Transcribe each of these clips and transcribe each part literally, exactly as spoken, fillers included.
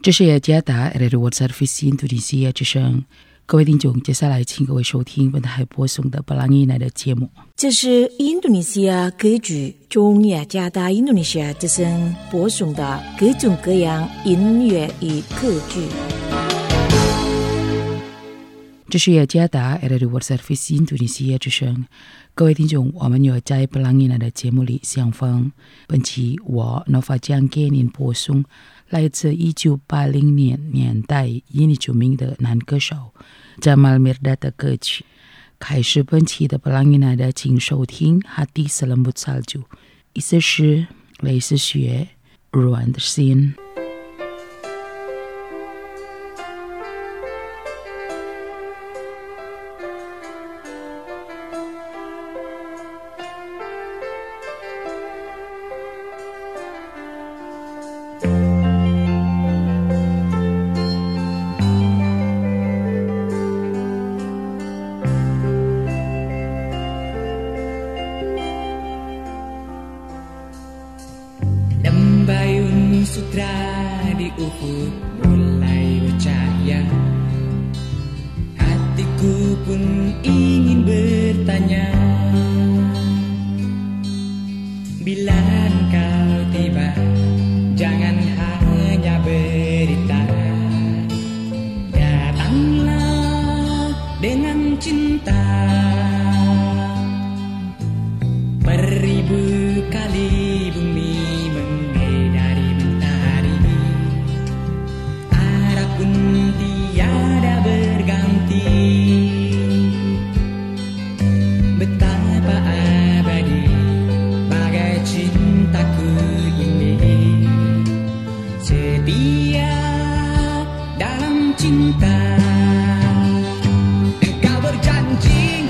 这是雅加达 R R World Service Indonesia 之声，各位听众，接下来请各位收听本台播送的巴朗伊奈的节目。 这是印度尼西亚歌剧中雅加达印度尼西亚之声播送的各种各样音乐与歌剧。 这是雅加达 R R World Service Indonesia 之声，各位听众，我们又在巴朗伊奈的节目里相逢。本期我 Nova 将给您播送来自一九八零年年代印尼著名的男歌手 Jamal Mirdad的歌曲。开始本期的巴朗伊奈的，请收听 Hati Selembut Salju， 意思是类似雪软的心。 Sutra di ufuk mulai bercahaya, hatiku pun ingin bertanya, bila engkau tiba, jangan hanya berita, datanglah dengan cinta, beribu kali bumi tiada berganti, betapa abadi bagai cintaku ini, setia dalam cinta. Engkau berjanji,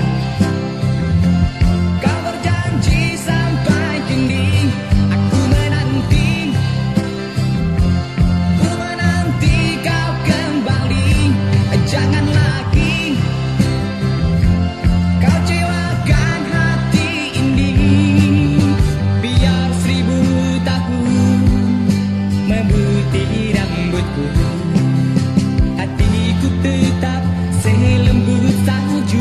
kau berjanji sampai kini, aku menanti, ku menanti kau kembali. Jangan lagi kau cewakan hati ini, biar seribu tahun memutih rambutku, hatiku tetap selembut salju.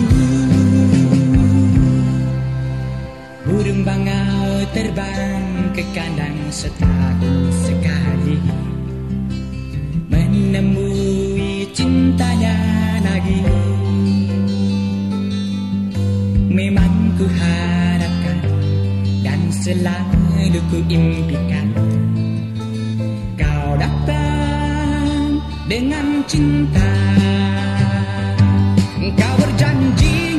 Burung bangau terbang ke kandang setahun sekali, menemui cintanya lagi. Memang ku harapkan dan selalu ku impikan, kau datang dengan cinta. Kau berjanji,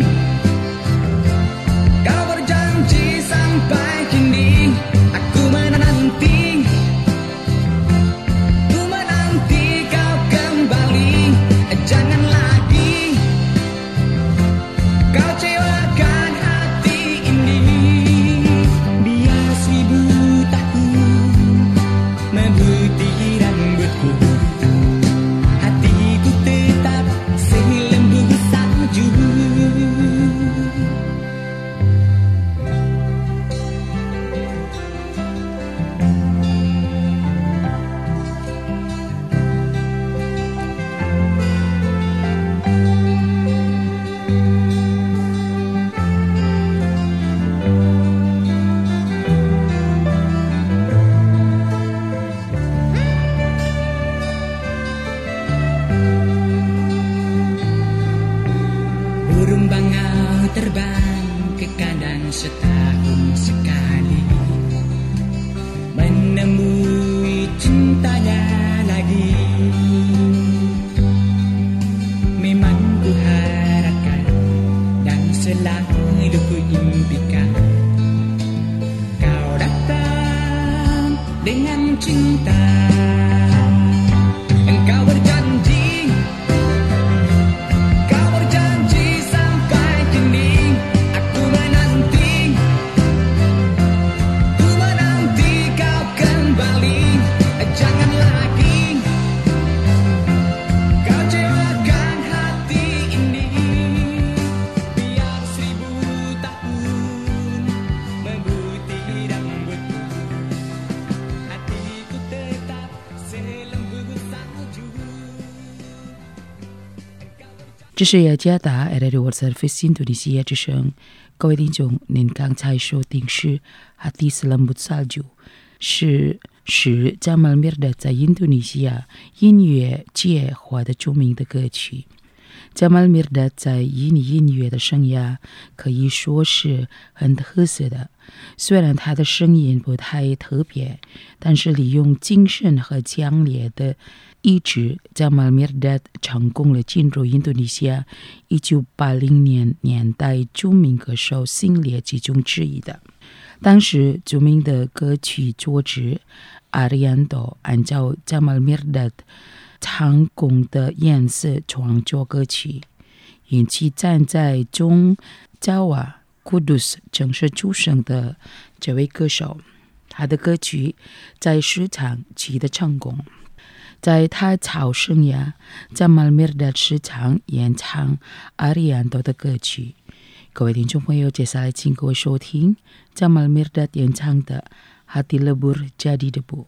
kau berjanji sampai kini, aku menanti, ku menanti kau kembali. Jangan lagi kau cewakan hati ini, biar seribu tahun memutih rambutku, hatiku tetap selembut salju. Burung bangau terbang ke kandang setahun sekali, menemui cintanya lagi. Memang ku harapkan dan selalu ku impikan, kau datang dengan cinta. Engkau berjanji, kau berjanji sampai kini, aku menanti, 这是雅加达 R R World Service Indonesia 之声，各位听众，您刚才收听是 Hati Selembut Salju， 是使 Jamal Mirdad 在印度尼西亚音乐界获得著名的歌曲。Jamal Mirdad 在印尼音乐的生涯可以说是很特色的，虽然他的声音不太特别，但是利用精神和强烈的意志 Jamal Mirdad 成功了进入印度尼西亚一九八零年年代著名歌手星列其中之一的。当时著名的歌曲作者 Arianto 按照 Jamal Mirdad 成功的颜色创作歌曲，因其站在中Jawa Kudus 正式出生的这位歌手，他的歌曲在市场取得成功。在他草生涯 Jamal Mirdad 时常演唱 Arianto 的歌曲。各位听众朋友，接下来请各位收听 Jamal Mirdad 演唱的 Hati Lebur Jadi Debu。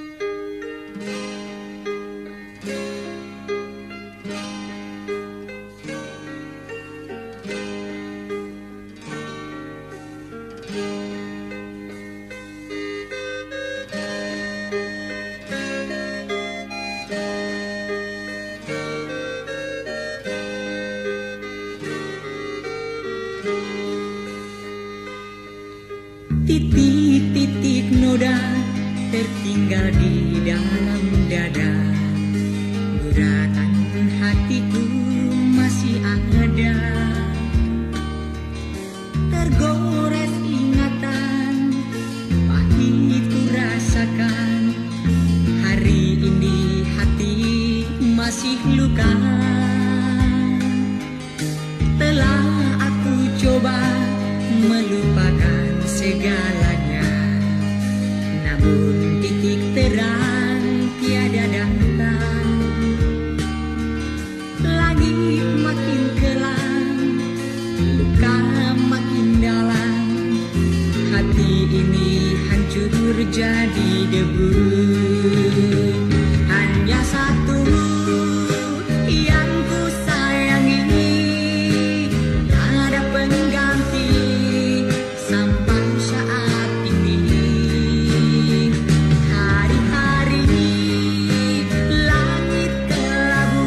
Titik-titik noda tertinggal di dalam dada, guratan hatiku masih ada, tergores ingatan, pahit ku rasakan, hari ini hati masih luka. Telah aku coba melupakan segalanya, namun titik terang tiada datang. Langit makin kelam, luka makin dalam, hati ini hancur jadi debu. Hanya satu yang ku sayangi, ada pengganti sampai saat ini. Hari-hari langit kelabu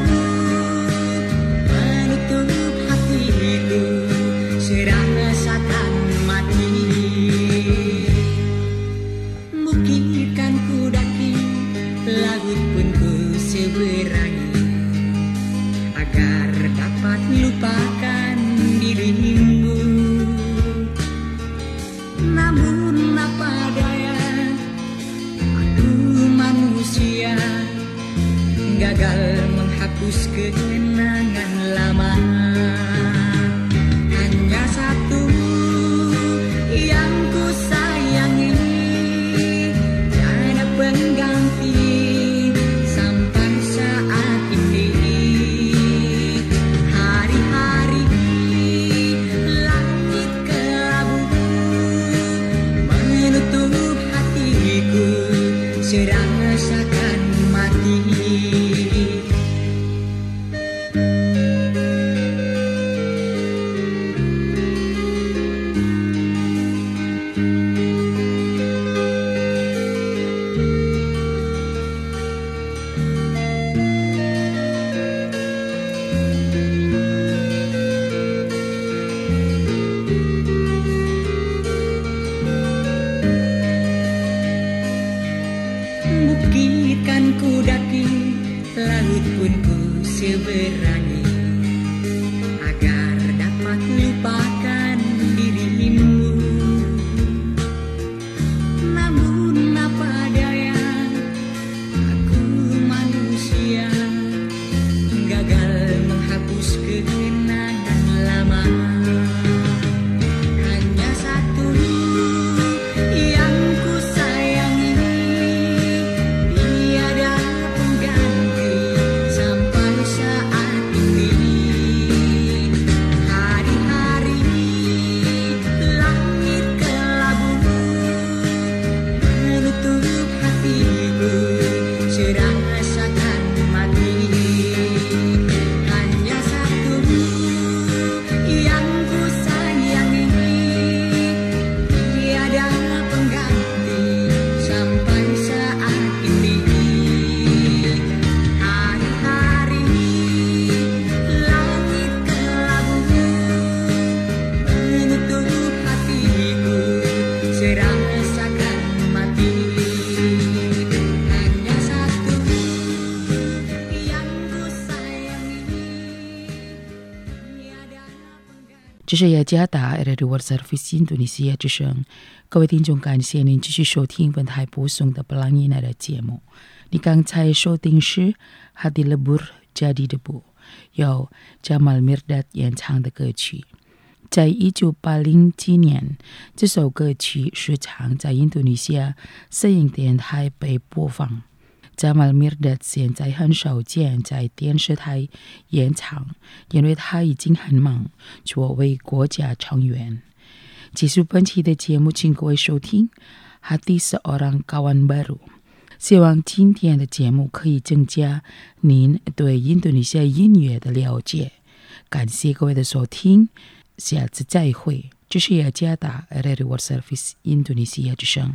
menutup hatiku, serasakan mati. Bukit kan ku daki, laut pun ku seberangi, agar dapat lupakan dirimu. Namun apa daya, aku manusia, gagal menghapus kenangan lama. Hanya satu yang ku sayangi, tiada pengganti sampai saat ini. Hari-hari langit kelabu menutup hatiku, serasakan mati. Bukit kan ku daki, laut pun ku seberangi, agar dapat lupakan dirimu. Namun apa daya, aku manusia, gagal menghapus kenangan lama. Hanya satu yang ku sayangi, tiada pengganti sampai saat ini. 这是雅加达 R R World Service 印度尼西亚之声，各位听众，感谢您继续收听本台播送的布朗伊奈的节目。你刚才收听是 Hati Lebur Jadi Debu， 由 Jamal Mirdad 演唱的歌曲。在一九八零几年，这首歌曲时常在印度尼西亚摄影电台被播放。Jamal Mirdad 现在很少见在电视台演唱，因为他已经很忙，作为国家成员。结束本期的节目，请各位收听 Hati Seorang Kawan Baru。希望今天的节目可以增加您对印度尼西亚音乐的了解。感谢各位的收听，下次再会。这是雅加达 R R World Service 印度尼西亚之声。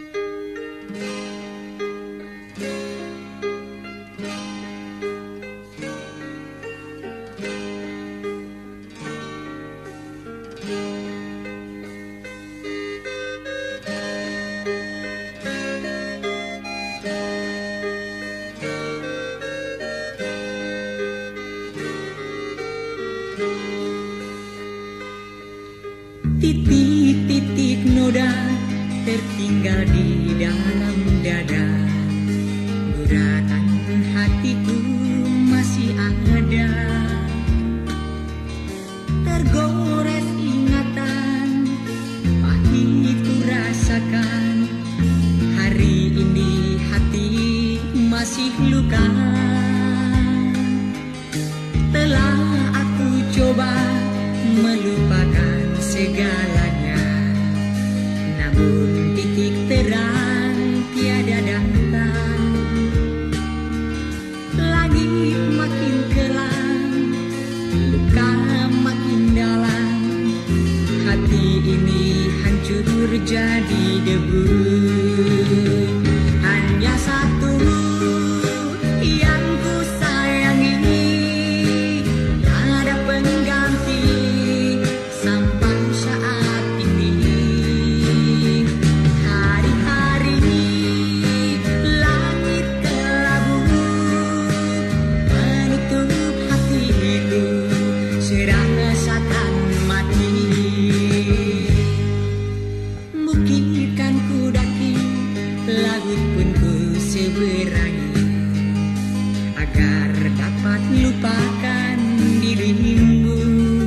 Titik-titik noda tertinggal di dalam dada, guratan hatiku masih ada. Tergores ingatan, pahit ku rasakan. Hari ini hati masih luka. Telah aku coba melupakan segalanya, namun titik terang tiada datang. Langit makin kelam, luka makin dalam. Hati ini hancur jadi debu. Hanya satu yang ku sayangi, tiada pengganti sampai saat ini. Hari-hari langit kelabu menutup hatiku, serasa-rasakan mati. Bukit kan ku daki, laut pun ku seberangi, agar dapat lupakan dirimu.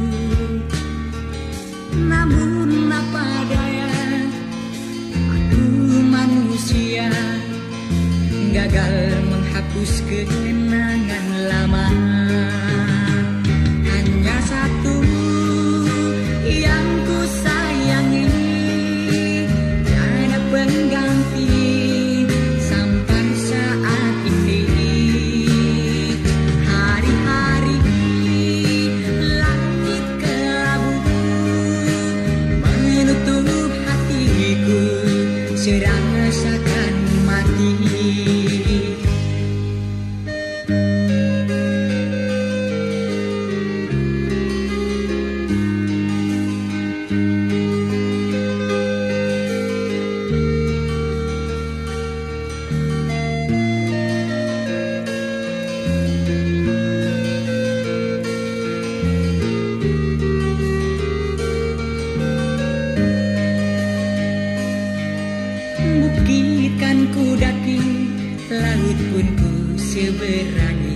Namun apa daya, aku manusia, gagal menghapus kenangan lama. Hanya satu yang ku sayangi, tiada pengganti sampai saat ini. Hari-hari langit kelabu menutup hatiku, serasa-rasakan mati. Bukit kan ku daki, laut pun ku seberangi,